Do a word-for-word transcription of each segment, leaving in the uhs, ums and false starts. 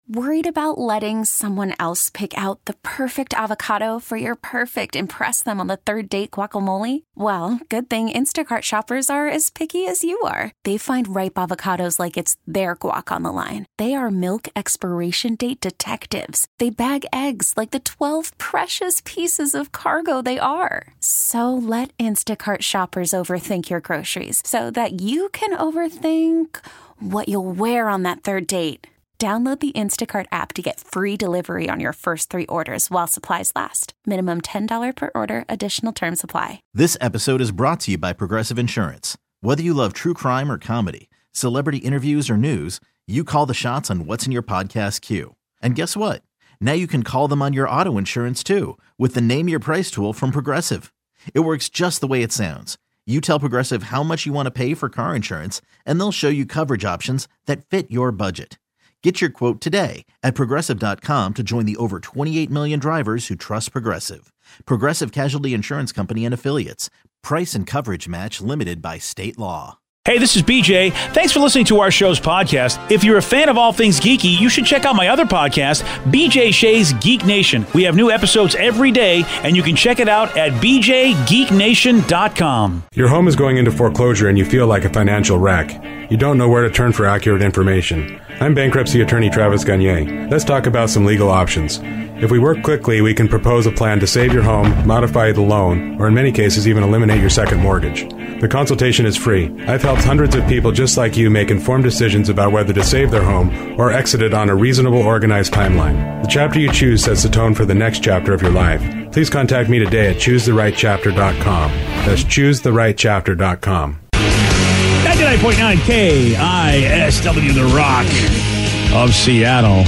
Worried about letting someone else pick out the perfect avocado for your perfect impress them on the third date guacamole? Well, good thing Instacart shoppers are as picky as you are. They find ripe avocados like it's their guac on the line. They are milk expiration date detectives. They bag eggs like the twelve precious pieces of cargo they are. So let Instacart shoppers overthink your groceries so that you can overthink what you'll wear on that third date. Download the Instacart app to get free delivery on your first three orders while supplies last. Minimum ten dollars per order. Additional terms apply. This episode is brought to you by Progressive Insurance. Whether you love true crime or comedy, celebrity interviews or news, you call the shots on what's in your podcast queue. And guess what? Now you can call them on your auto insurance too with the Name Your Price tool from Progressive. It works just the way it sounds. You tell Progressive how much you want to pay for car insurance, and they'll show you coverage options that fit your budget. Get your quote today at Progressive dot com to join the over twenty-eight million drivers who trust Progressive. Progressive Casualty Insurance Company and Affiliates. Price and coverage match limited by state law. Hey, this is B J. Thanks for listening to our show's podcast. If you're a fan of all things geeky, you should check out my other podcast, B J Shea's Geek Nation. We have new episodes every day, and you can check it out at b j geek nation dot com. Your home is going into foreclosure and you feel like a financial wreck. You don't know where to turn for accurate information. I'm bankruptcy attorney Travis Gagne. Let's talk about some legal options. If we work quickly, we can propose a plan to save your home, modify the loan, or in many cases even eliminate your second mortgage. The consultation is free. I've helped hundreds of people just like you make informed decisions about whether to save their home or exit it on a reasonable, organized timeline. The chapter you choose sets the tone for the next chapter of your life. Please contact me today at choose the right chapter dot com. That's choose the right chapter dot com. ninety-nine point nine K I S W, The Rock of Seattle.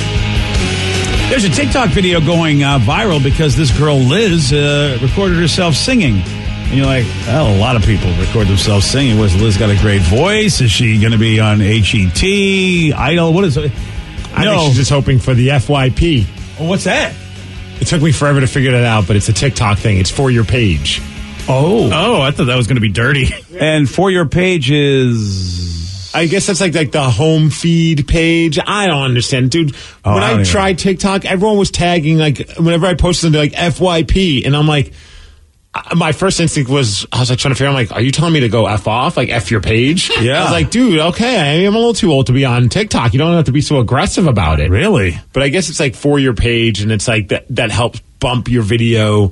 There's a TikTok video going uh, viral because this girl, Liz, uh, recorded herself singing. And you're like, well, a lot of people record themselves singing. Was Liz got a great voice? Is she going to be on H E T, Idol? What is it? I no. think she's just hoping for the F Y P. Well, what's that? It took me forever to figure that out, but it's a TikTok thing. It's for your page. Oh. Oh, I thought that was going to be dirty. And for your page is... I guess that's like like the home feed page. I don't understand, dude. Oh, when I I, don't tried TikTok, everyone was tagging like whenever I posted something like F Y P, and I'm like, uh, my first instinct was I was like trying to figure out, I'm like, are you telling me to go F off, like F your page? Yeah. I was like, dude, okay, I'm a little too old to be on TikTok. You don't have to be so aggressive about it. Really? But I guess it's like for your page, and it's like that that helps bump your video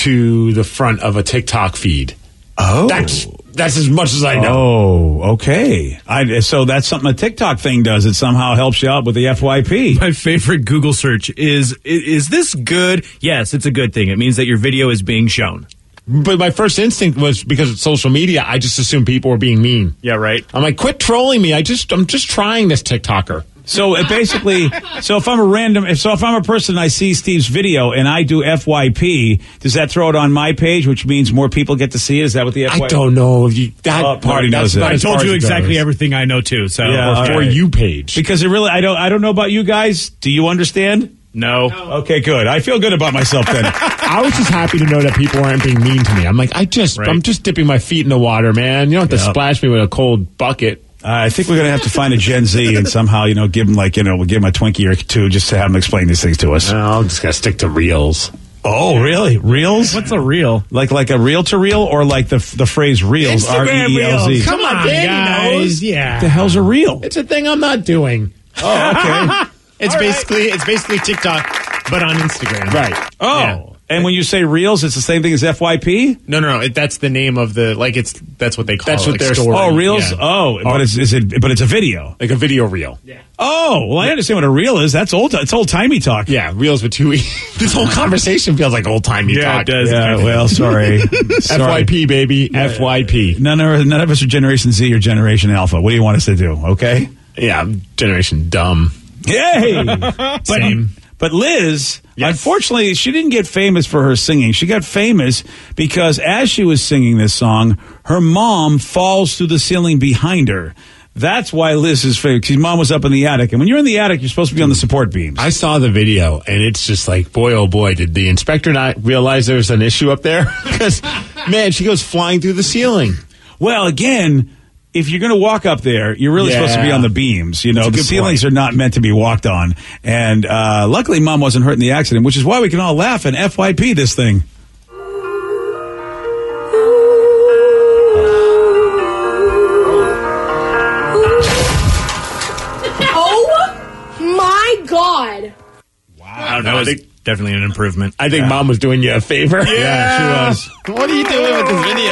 to the front of a TikTok feed. Oh. That's that's as much as I know. Oh, okay. I, so that's something a TikTok thing does. It somehow helps you out with the F Y P. My favorite Google search is, is this good? Yes, it's a good thing. It means that your video is being shown. But my first instinct was because it's social media, I just assumed people were being mean. Yeah, right. I'm like, quit trolling me. I just, I'm just trying this TikToker. So it basically, so if I'm a random, if so if I'm a person and I see Steve's video and I do F Y P, does that throw it on my page, which means more people get to see it? Is that what the F Y P? I don't know if you that Oh, Party knows it. I As told far you as it exactly goes. everything I know, too. So Yeah, Or all for right. you page. Because it really, I don't, I don't know about you guys. Do you understand? No. Okay, good. I feel good about myself then. I was just happy to know that people weren't being mean to me. I'm like, I just, Right. I'm just dipping my feet in the water, man. You don't have to Yeah. splash me with a cold bucket. Uh, I think we're going to have to find a Gen Z and somehow, you know, give them like, you know, we'll give them a Twinkie or two just to have them explain these things to us. I'll just gotta stick to reels. Oh, really? Reels? What's a reel? Like like a reel to reel or like the the phrase reels? R E E L Z. Come on, Danny guys. knows. Yeah. What the hell's a reel? It's a thing I'm not doing. Oh, okay. It's basically it's basically TikTok, but on Instagram. Right. Oh. Yeah. And when you say reels, it's the same thing as F Y P? No, no, no. It, that's the name of the like. It's that's what they call. That's it, what like they're- story. Oh, reels? Yeah. Oh, but it's is it but it's a video. Like a video reel. Yeah. Oh, well, I understand what a reel is. That's old it's old timey talk. Yeah, reels with two E. This whole conversation feels like old timey Yeah, talk. it does. Yeah, well, sorry. F Y P, baby. F Y P. None of none of us are Generation Z or Generation Alpha. What do you want us to do? Okay. Yeah, I'm generation dumb. Yay! but, Same. But Liz, Yes. unfortunately, she didn't get famous for her singing. She got famous because as she was singing this song, her mom falls through the ceiling behind her. That's why Liz is famous. Because mom was up in the attic. And when you're in the attic, you're supposed to be on the support beams. I saw the video, and it's just like, boy, oh boy, did the inspector not realize there was an issue up there? Because, man, she goes flying through the ceiling. Well, again, if you're going to walk up there, you're really Yeah. supposed to be on the beams. You know, That's a the good ceilings point. are not meant to be walked on. And uh, luckily, Mom wasn't hurt in the accident, which is why we can all laugh and F Y P this thing. Oh my God. I don't know. It's definitely an improvement. I think Mom was doing you a favor. Yeah, she was. What are you doing with this video?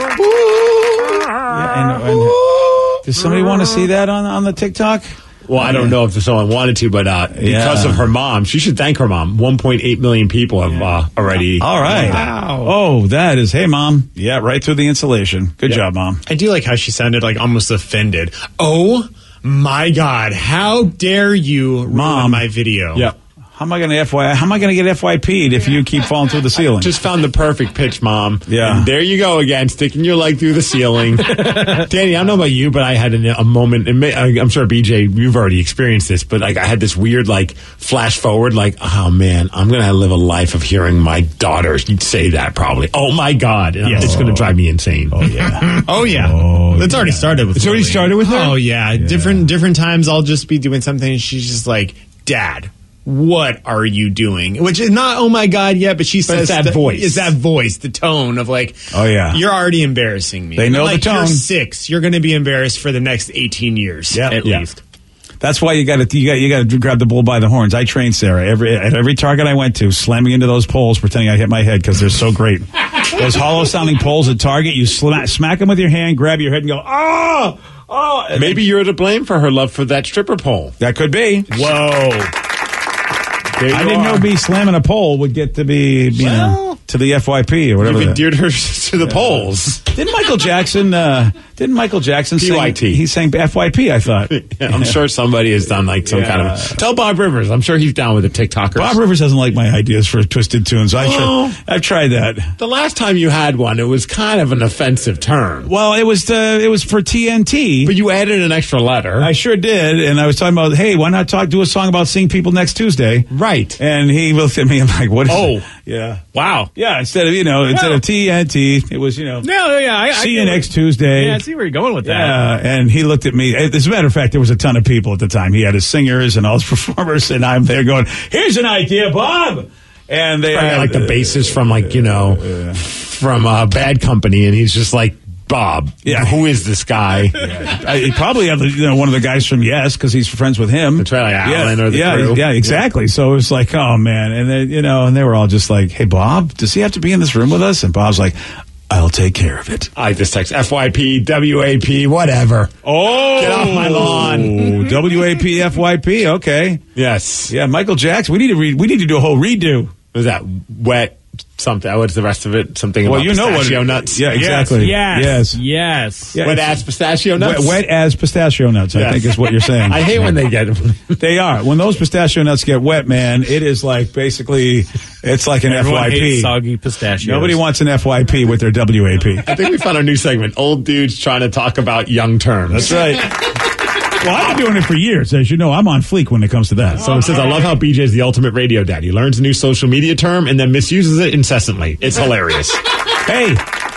Yeah, and, and, does somebody want to see that on on the TikTok? Well, I don't know if someone wanted to, but uh, because Yeah. of her mom, she should thank her mom. one point eight million people have uh, already. All right. Wow. Oh, that is. Hey, Mom. Yeah, right through the insulation. Good job, Mom. I do like how she sounded like almost offended. Oh my God! How dare you ruin Mom. my video? Yeah. How am I going to F Y? How am I going to get F Y P'd if you keep falling through the ceiling? Just found the perfect pitch, Mom. Yeah. And there you go again, sticking your leg through the ceiling. Danny, I don't know about you, but I had a, a moment, and may- I'm sure, B J, you've already experienced this, but like I had this weird like flash forward, like, oh man, I'm going to live a life of hearing my daughter say that probably. Oh my God. And Yes. It's going to drive me insane. Oh, yeah. Oh yeah. Oh, It's already started with. It's already Lily. started with her? Oh yeah. Different different times I'll just be doing something and she's just like, Dad, what are you doing? Which is not oh my God yet, but she says it's that the- voice. It's that voice, the tone of like, Oh, yeah. you're already embarrassing me. They know like, the tone. You're six. You're going to be embarrassed for the next eighteen years Yeah. at Yeah. least. That's why you got to you got you got to grab the bull by the horns. I trained Sarah every at every Target I went to, slamming into those poles, pretending I hit my head because they're so great. Those hollow sounding poles at Target, you sla- smack them with your hand, grab your head, and go, oh, oh. And Maybe you're to blame for her love for that stripper pole. that could be. Whoa. There I you didn't are. know me slamming a pole would get to be you know, to the F Y P or whatever. You've that- endeared her to the poles. Didn't Michael Jackson? Uh, didn't Michael Jackson P Y T. sing? He sang F Y P. I thought. I'm sure somebody has done like some Yeah. kind of. Tell Bob Rivers. I'm sure he's down with the TikTokers. Bob Rivers doesn't like my ideas for twisted tunes. I Oh. try, I've tried that. The last time you had one, it was kind of an offensive term. Well, it was uh, it was for T N T. But you added an extra letter. I sure did, and I was talking about, hey, why not talk do a song about seeing people next Tuesday? Right. And he looked at me and like, what is Oh. it? Yeah. Wow. Yeah, instead of, you know, instead Well- of T N T, it was, you know, No, yeah. I, see you next Tuesday. Yeah, I see where you're going with that. Yeah, and he looked at me. As a matter of fact, there was a ton of people at the time. He had his singers and all his performers, and I'm there going, here's an idea, Bob. And they Probably had like the bassist from like, you know, from uh, Bad Company, and he's just like, Bob, Yeah. who is this guy? I he probably had you know one of the guys from Yes because he's friends with him. That's right, like yeah, Alan or the yeah, crew. yeah, exactly. So it was like, oh man, and then you know, and they were all just like, hey, Bob, does he have to be in this room with us? And Bob's like, I'll take care of it. I just text F Y P, W A P, whatever. Oh, Get off my lawn. W A P F Y P. Okay, Yes. yeah, Michael Jackson. We need to read. We need to do a whole redo. Was that wet something? What's the rest of it? Something Well, about you know what? pistachio it- nuts? Yeah, exactly. Yes. Yes. Yes. Yeah, Wet it's- ass pistachio Wet, nuts? wet as pistachio nuts, I Yes. think is what you're saying. I hate when they get They are. When those pistachio nuts get wet, man, it is like basically, it's like an Everyone F Y P. hates soggy pistachios. Nobody wants an F Y P with their W A P. I think we found a new segment. Old dudes trying to talk about young terms. That's right. Well, I've been doing it for years. As you know, I'm on fleek when it comes to that. Someone says, I love how B J is the ultimate radio dad. He learns a new social media term and then misuses it incessantly. It's hilarious. Hey,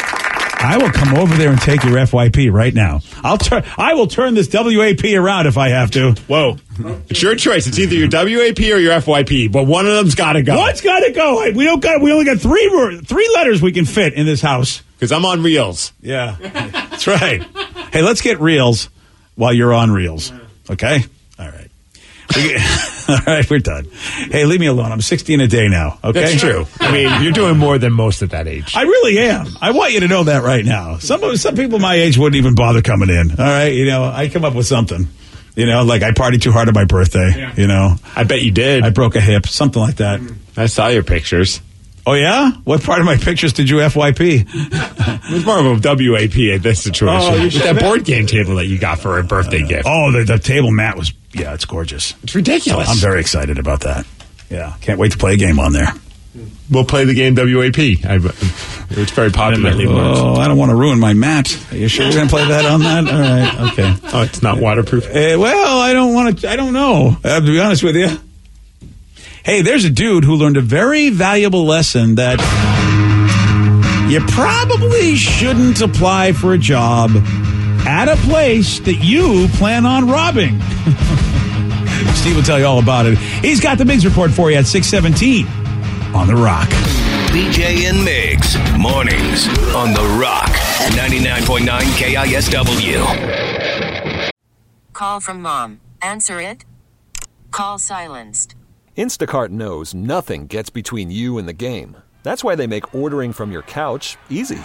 I will come over there and take your F Y P right now. I'll turn. I will turn this W A P around if I have to. Whoa. It's your choice. It's either your W A P or your F Y P, but one of them's got to go. What's got to go? Hey, we don't got. We only got three wor- three letters we can fit in this house. Because I'm on reels. Yeah, that's right. Hey, let's get reels while you're on reels. Okay. All right. We- All right, we're done. Hey, leave me alone. I'm sixty in a day now. Okay, That's true. I mean, you're doing more than most at that age. I really am. I want you to know that right now. Some some people my age wouldn't even bother coming in. All right, you know, I come up with something. You know, like I partied too hard on my birthday. You know, I bet you did. I broke a hip, something like that. I saw your pictures. Oh yeah, what part of my pictures did you F Y P? It was more of a W A P at this situation. Oh, you With should that have- board game table that you got for a birthday gift. Oh, the, the table mat was yeah, it's gorgeous. It's ridiculous. I'm very excited about that. Yeah, can't wait to play a game on there. We'll play the game W A P. I, it's very popular. Oh, I don't want to ruin my mat. Are you sure we're going to play that on that? All right, okay. Oh, it's not waterproof. Uh, well, I don't want to. I don't know. I have to be honest with you. Hey, there's a dude who learned a very valuable lesson that you probably shouldn't apply for a job at a place that you plan on robbing. Steve will tell you all about it. He's got the Migs report for you at six seventeen on The Rock. B J and Migs, mornings on The Rock, ninety-nine point nine K I S W. Call from mom. Answer it. Call silenced. Instacart knows nothing gets between you and the game. That's why they make ordering from your couch easy.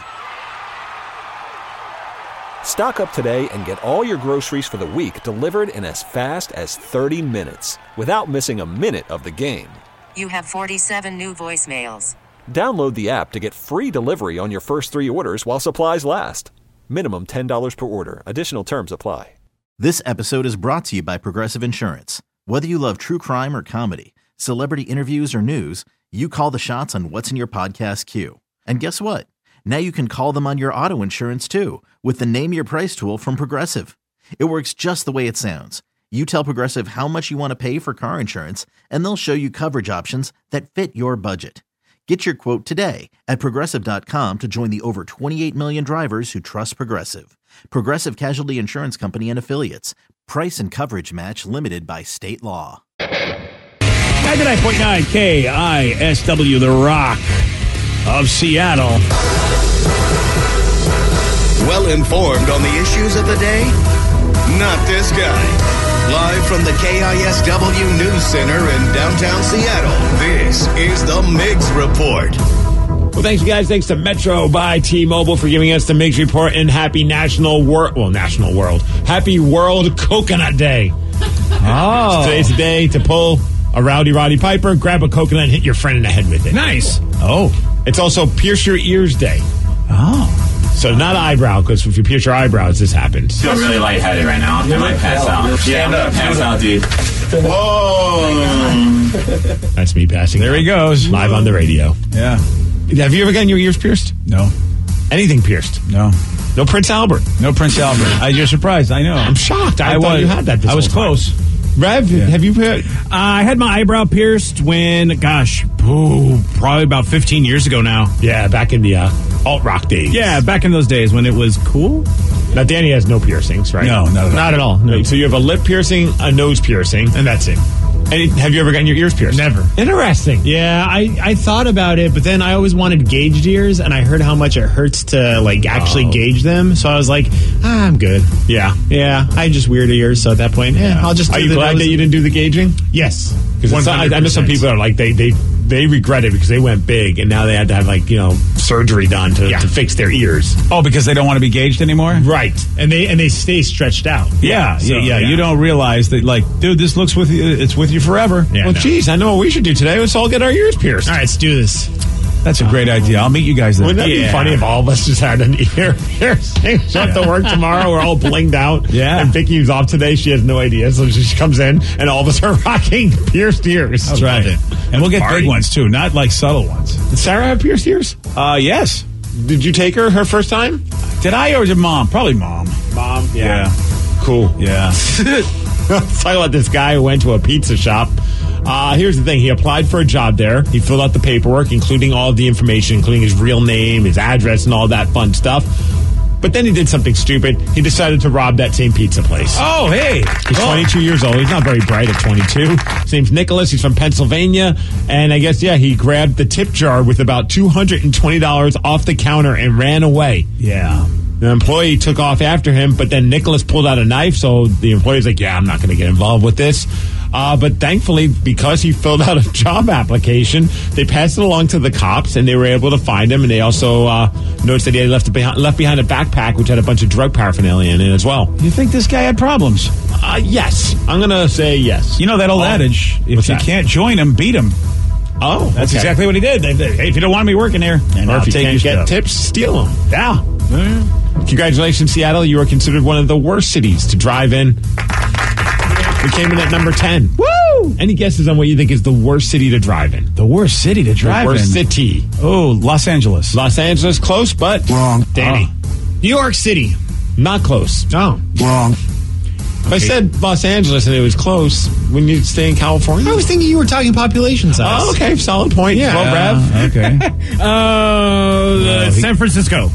Stock up today and get all your groceries for the week delivered in as fast as thirty minutes without missing a minute of the game. You have forty-seven new voicemails. Download the app to get free delivery on your first three orders while supplies last. Minimum ten dollars per order. Additional terms apply. This episode is brought to you by Progressive Insurance. Whether you love true crime or comedy, celebrity interviews or news, you call the shots on what's in your podcast queue. And guess what? Now you can call them on your auto insurance too with the Name Your Price tool from Progressive. It works just the way it sounds. You tell Progressive how much you want to pay for car insurance, and they'll show you coverage options that fit your budget. Get your quote today at Progressive dot com to join the over twenty-eight million drivers who trust Progressive. Progressive Casualty Insurance Company and Affiliates. Price and coverage match limited by state law. ninety-nine point nine K I S W, The Rock of Seattle. Well informed on the issues of the day? Not this guy. Live from the K I S W News Center in downtown Seattle, this is the Migs Report. Well, thanks, you guys. Thanks to Metro by T-Mobile for giving us the Migs Report, and happy National World, well, National World, Happy World Coconut Day. Oh. Today's the day to pull a Rowdy Roddy Piper, grab a coconut, and hit your friend in the head with it. Nice. Oh. It's also Pierce Your Ears Day. Oh. So not eyebrow, because if you pierce your eyebrows, this happens. I feel really lightheaded right now. I might pass out. Stand up. Pass out, dude. Whoa. That's me passing There out. he goes. Live on the radio. Yeah. Have you ever gotten your ears pierced? No. Anything pierced? No. No Prince Albert? No Prince Albert. I, you're surprised. I know. I'm shocked. I, I thought was, you had that this I was whole time. close. Rev, Yeah. have you heard? Uh, I had my eyebrow pierced when, gosh, ooh, probably about fifteen years ago now. Yeah, back in the uh, alt-rock days. Yeah, back in those days when it was cool. Now, Danny has no piercings, right? No, not at all. Not at all. No. So you have a lip piercing, a nose piercing. And that's it. And have you ever gotten your ears pierced? Never. Interesting. Yeah, I, I thought about it, but then I always wanted gauged ears, and I heard how much it hurts to, like, actually Oh. gauge them. So I was like, ah, I'm good. Yeah. Yeah, I had just weird ears, so at that point, yeah, I'll just Are do you the glad nose- that you didn't do the gauging? Yes. Because I, I know some people are like, they, they, they regret it because they went big, and now they had to have, like, you know, surgery done to, Yeah. to fix their ears. Oh, because they don't want to be gauged anymore? Right. And they and they stay stretched out. Yeah, So, yeah, yeah. You don't realize that, like, dude, this looks with you, it's with you forever. Yeah, Well, no. geez, I know what we should do today. Let's all get our ears pierced. All right, let's do this. That's a great idea. I'll meet you guys there. Wouldn't that be Yeah. funny if all of us just had an ear piercing? Show up to work tomorrow, we're all blinged out. Yeah. And Vicky's off today, she has no idea. So she comes in, and all of us are rocking pierced ears. That's right. And we'll get Party. big ones, too, not like subtle ones. Did Sarah have pierced ears? Uh, yes. Did you take her her first time? Did I or did mom? Probably mom. Mom, Yeah. Cool. Yeah. Let's talk about this guy who went to a pizza shop. Uh, here's the thing. He applied for a job there. He filled out the paperwork, including all of the information, including his real name, his address, and all that fun stuff. But then he did something stupid. He decided to rob that same pizza place. Oh, hey. He's Oh. twenty-two years old. He's not very bright at twenty-two. His name's Nicholas. He's from Pennsylvania. And I guess, yeah, he grabbed the tip jar with about two hundred twenty dollars off the counter and ran away. Yeah. The employee took off after him, but then Nicholas pulled out a knife, so the employee's like, yeah, I'm not going to get involved with this. Uh, but thankfully, because he filled out a job application, they passed it along to the cops, and they were able to find him, and they also uh, noticed that he had left, behind, left behind a backpack, which had a bunch of drug paraphernalia in it as well. You think this guy had problems? Uh, yes. I'm going to say yes. You know that old Oh. adage, if What's you that? can't join him, beat him. Oh, That's okay. exactly what he did. They, they, hey, if you don't want me working there, and Or I'll if you take can't your get stuff. tips, steal them. Yeah. Congratulations, Seattle. You are considered one of the worst cities to drive in. We came in at number ten. Woo! Any guesses on what you think is the worst city to drive in? The worst city to drive the worst in. city. Oh, Los Angeles. Los Angeles, close, but wrong. Danny, New York City. not close. Oh. Wrong. If I said Los Angeles and it was close, wouldn't you stay in California? I was thinking you were talking population size. Oh, okay, solid point. Yeah. Well, Rev. Uh, okay. Uh, he- San Francisco.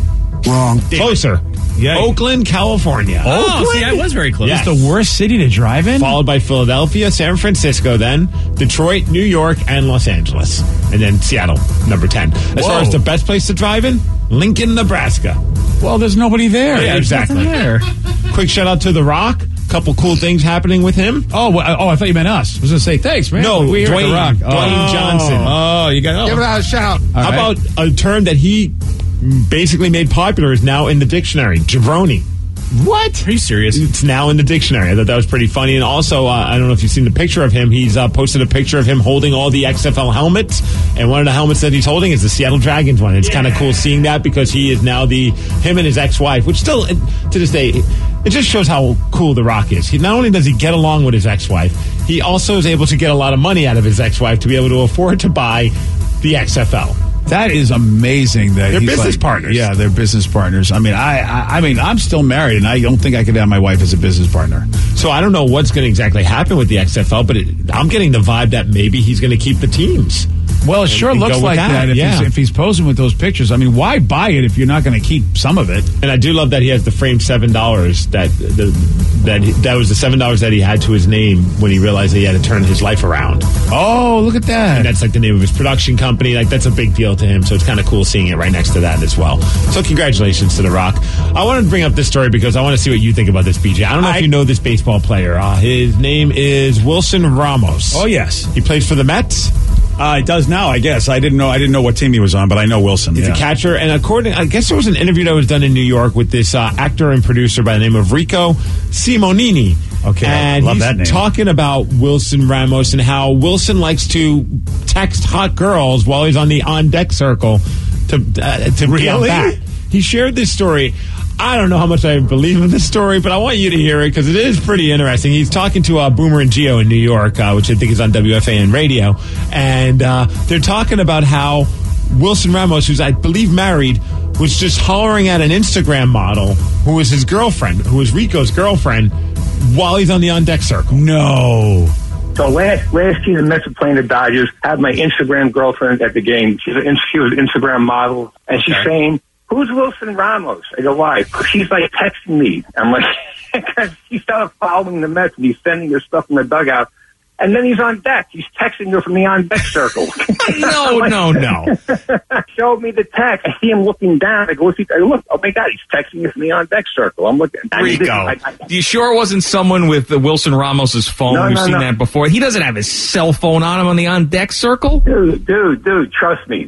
Wrong. Closer. Yeah. Oakland, California. Oh, see, I was very close. Yes. It's the worst city to drive in? Followed by Philadelphia, San Francisco, then Detroit, New York, and Los Angeles. And then Seattle, number ten. As Whoa. far as the best place to drive in, Lincoln, Nebraska. Well, there's nobody there. Yeah, There's exactly. nothing there. Quick shout out to The Rock. Couple cool things happening with him. Oh, well, oh, I thought you meant us. I was going to say, thanks, man. No, we Dwayne, The Rock. Dwayne oh. Johnson. Oh, you got oh. Give it a shout. All How right. about a term that he basically made popular is now in the dictionary, jabroni. What? Are you serious? It's now in the dictionary. I thought that was pretty funny. And also, uh, I don't know if you've seen the picture of him. He's uh, posted a picture of him holding all the X F L helmets. And one of the helmets that he's holding is the Seattle Dragons one. It's yeah. kind of cool seeing that because he is now the, him and his ex-wife, which still, to this day, it just shows how cool The Rock is. He, not only does he get along with his ex-wife, he also is able to get a lot of money out of his ex-wife to be able to afford to buy the X F L. That is amazing. That they're he's business like, partners. Yeah, they're business partners. I mean, I, I, I mean, I'm still married, and I don't think I could have my wife as a business partner. So I don't know what's going to exactly happen with the X F L, but it, I'm getting the vibe that maybe he's going to keep the teams. Well, it sure looks like that, that if, yeah. he's, if he's posing with those pictures. I mean, why buy it if you're not going to keep some of it? And I do love that he has the framed seven dollars. That the, that that was the seven dollars that he had to his name when he realized that he had to turn his life around. Oh, look at that! And that's like the name of his production company. Like that's a big deal to him. So it's kind of cool seeing it right next to that as well. So congratulations to The Rock. I wanted to bring up this story because I want to see what you think about this, B J. I don't know I, if you know this baseball player. Uh, his name is Wilson Ramos. Oh yes, he plays for the Mets. Uh, it does now, I guess. I didn't know. I didn't know what team he was on, but I know Wilson. He's yeah. a catcher, and according, I guess there was an interview that was done in New York with this uh, actor and producer by the name of Rico Simonini. Okay, and I love he's that name. Talking about Wilson Ramos and how Wilson likes to text hot girls while he's on the on deck circle to uh, to really? be on bat. He shared this story. I don't know how much I believe in this story, but I want you to hear it because it is pretty interesting. He's talking to uh, Boomer and Gio in New York, uh, which I think is on W F A N radio, and uh, they're talking about how Wilson Ramos, who's I believe married, was just hollering at an Instagram model who was his girlfriend, who was Rico's girlfriend, while he's on the on-deck circle. No. So last last year, the Mets were playing the Dodgers. I had my Instagram girlfriend at the game. She's an, she was an Instagram model, and she's okay. saying, "Who's Wilson Ramos?" I go, "Why?" She's like texting me. I'm like, because she started following the Mets, and he's sending her stuff from the dugout. And then he's on deck. He's texting her from the on-deck circle. no, like, no, no. Showed me the text. I see him looking down. I go, What's he, I go, look, oh, my God, he's texting me from the on-deck circle. I'm looking. Rico, I, I, you sure it wasn't someone with uh, Wilson Ramos's phone? No, We've no, seen no. that before. He doesn't have his cell phone on him on the on-deck circle? Dude, dude, dude, trust me.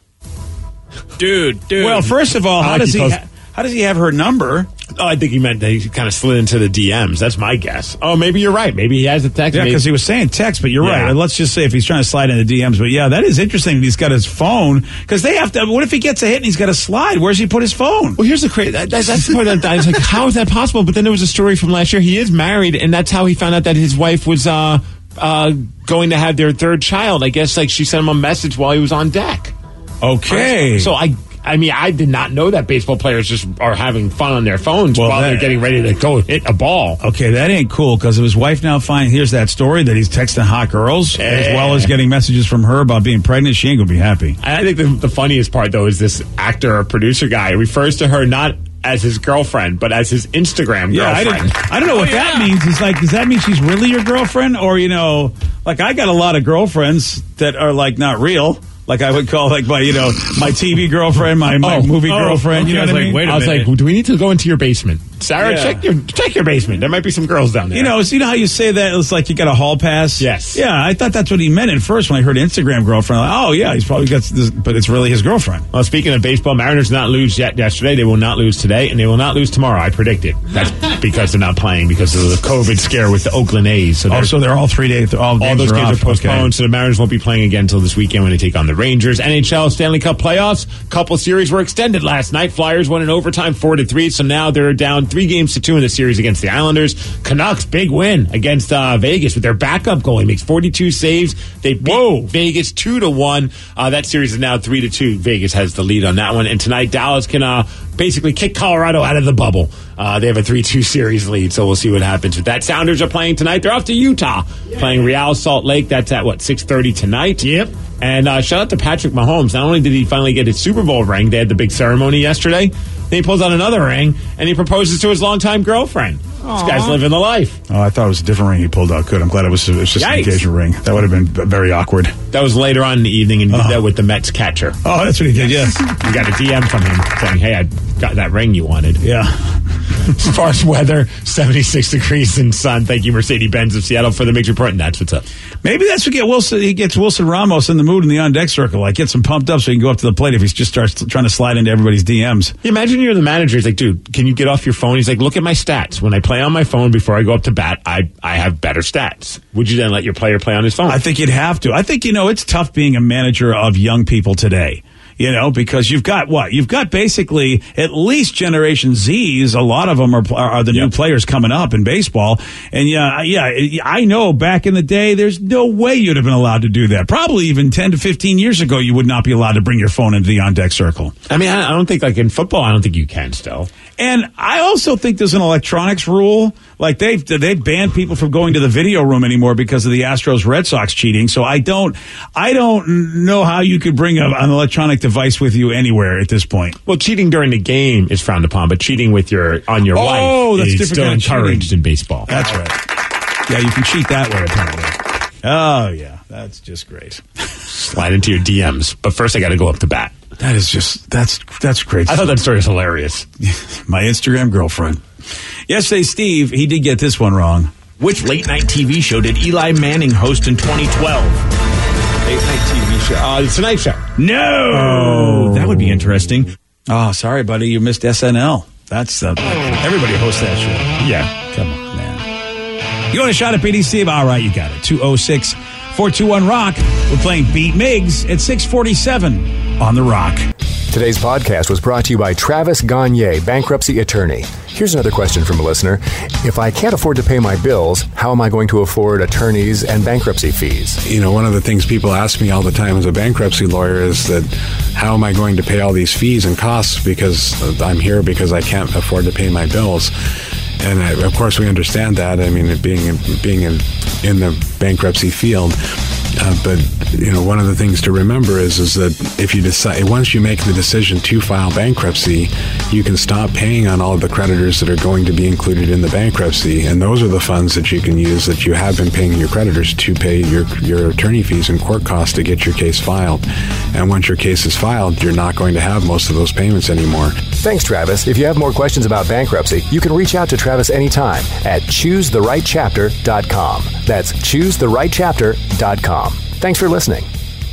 Dude, dude. Well, first of all, how does he ha- how does he have her number? Oh, I think he meant that he kind of slid into the D Ms. That's my guess. Oh, maybe you're right. Maybe he has a text. Yeah, because he was saying text, but you're yeah. right. Let's just say if he's trying to slide into D Ms. But yeah, that is interesting that he's got his phone. Because they have to, what if he gets a hit and he's got to slide? Where's he put his phone? Well, here's the crazy, that, that's the part that I was like, how is that possible? But then there was a story from last year. He is married, and that's how he found out that his wife was uh, uh, going to have their third child. I guess like she sent him a message while he was on deck. Okay. So I... I mean, I did not know that baseball players just are having fun on their phones well, while that, they're getting ready to go hit a ball. Okay, that ain't cool because his wife now finds, here's that story that he's texting hot girls yeah. as well as getting messages from her about being pregnant. She ain't going to be happy. I think the, the funniest part, though, is this actor or producer guy refers to her not as his girlfriend, but as his Instagram yeah, girlfriend. I, I don't know what oh, that yeah. means. It's like, does that mean she's really your girlfriend? Or, you know, like I got a lot of girlfriends that are like not real. Like I would call, like my, you know, my T V girlfriend, my, my oh, movie oh, girlfriend. Okay. You know I was what like, I mean? wait a I was minute. like, do we need to go into your basement, Sarah? Yeah. Check your check your basement. There might be some girls down there. You know, so you know how you say that it's like you got a hall pass. Yes. Yeah, I thought that's what he meant at first when I heard Instagram girlfriend. Like, oh yeah, he's probably got this, but it's really his girlfriend. Well, speaking of baseball, Mariners did not lose yet yesterday. They will not lose today, and they will not lose tomorrow. I predict it. That's because they're not playing because of the COVID scare with the Oakland A's. So they're, oh, so they're all three days. All, all games those are games off. are postponed. Okay. So the Mariners won't be playing again until this weekend when they take on the Rangers. N H L Stanley Cup playoffs. Couple series were extended last night. Flyers won in overtime four to three. So now they're down three games to two in the series against the Islanders. Canucks big win against uh, Vegas with their backup goalie makes forty-two saves. They beat Whoa. Vegas two to one. Uh, that series is now three to two. Vegas has the lead on that one. And tonight Dallas can uh, basically kick Colorado out of the bubble. Uh, they have a three two series lead, so we'll see what happens with that. Sounders are playing tonight. They're off to Utah, yeah. playing Real Salt Lake. That's at, what, six thirty tonight? Yep. And uh, shout out to Patrick Mahomes. Not only did he finally get his Super Bowl ring, they had the big ceremony yesterday. Then he pulls out another ring, and he proposes to his longtime girlfriend. Aww. This guy's living the life. Oh, I thought it was a different ring he pulled out. Good. I'm glad it was, it was just Yikes. an engagement ring. That would have been very awkward. That was later on in the evening, and he uh-huh. did that with the Mets catcher. Oh, that's what he did, yes. You got a D M from him saying, hey, I got that ring you wanted. Yeah. As far as weather, seventy-six degrees and sun. Thank you, Mercedes-Benz of Seattle, for the Mix Report, and that's what's up. Maybe that's what get Wilson, he gets Wilson Ramos in the mood in the on-deck circle. Like, gets him pumped up so he can go up to the plate if he just starts trying to slide into everybody's D Ms. You imagine you're the manager. He's like, dude, can you get off your phone? He's like, look at my stats. When I play on my phone before I go up to bat, I, I have better stats. Would you then let your player play on his phone? I think you'd have to. I think, you know, it's tough being a manager of young people today. You know, because you've got what? You've got basically at least Generation Zs. A lot of them are are the yep. new players coming up in baseball. And yeah, yeah, I know back in the day, there's no way you'd have been allowed to do that. Probably even ten to fifteen years ago, you would not be allowed to bring your phone into the on-deck circle. I mean, I don't think, like in football, I don't think you can still. And I also think there's an electronics rule. Like they've they've banned people from going to the video room anymore because of the Astros Red Sox cheating. So I don't I don't know how you could bring a, an electronic device with you anywhere at this point. Well, cheating during the game is frowned upon, but cheating with your on your oh, wife that's is still kind of encouraged cheating. in baseball. That's right. Yeah, you can cheat that way apparently. Oh yeah, that's just great. Slide into your D Ms, but first I got to go up to bat. That is just that's that's great. I thought that story was hilarious. My Instagram girlfriend. Yesterday, Steve, he did get this one wrong. Which late-night T V show did Eli Manning host in twenty twelve? Late-night T V show. Uh, the Tonight Show. No! Oh. That would be interesting. Oh, sorry, buddy. You missed S N L. That's uh, everybody hosts that show. Yeah. Come on, man. You want a shot at B D C? All right, you got it. two oh six, four two one, ROCK. We're playing Beat Miggs at six forty-seven on The Rock. Today's podcast was brought to you by Travis Gagne, bankruptcy attorney. Here's another question from a listener. If I can't afford to pay my bills, how am I going to afford attorneys and bankruptcy fees? You know, one of the things people ask me all the time as a bankruptcy lawyer is that how am I going to pay all these fees and costs because I'm here because I can't afford to pay my bills? And I, of course, we understand that. I mean, being in, being in, in the bankruptcy field. Uh, but, you know, one of the things to remember is is that if you decide, once you make the decision to file bankruptcy, you can stop paying on all of the creditors that are going to be included in the bankruptcy. And those are the funds that you can use that you have been paying your creditors to pay your, your attorney fees and court costs to get your case filed. And once your case is filed, you're not going to have most of those payments anymore. Thanks, Travis. If you have more questions about bankruptcy, you can reach out to Travis anytime at choose the right chapter dot com. That's choose the right chapter dot com. Thanks for listening.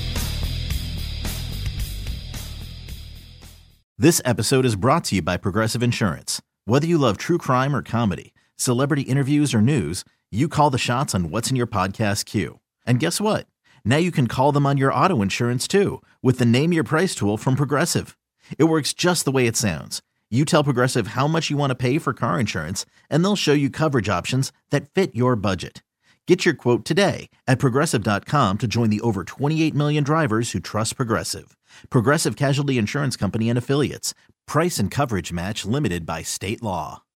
This episode is brought to you by Progressive Insurance. Whether you love true crime or comedy, celebrity interviews or news, you call the shots on what's in your podcast queue. And guess what? Now you can call them on your auto insurance too with the Name Your Price tool from Progressive. It works just the way it sounds. You tell Progressive how much you want to pay for car insurance, and they'll show you coverage options that fit your budget. Get your quote today at Progressive dot com to join the over twenty-eight million drivers who trust Progressive. Progressive Casualty Insurance Company and Affiliates. Price and coverage match limited by state law.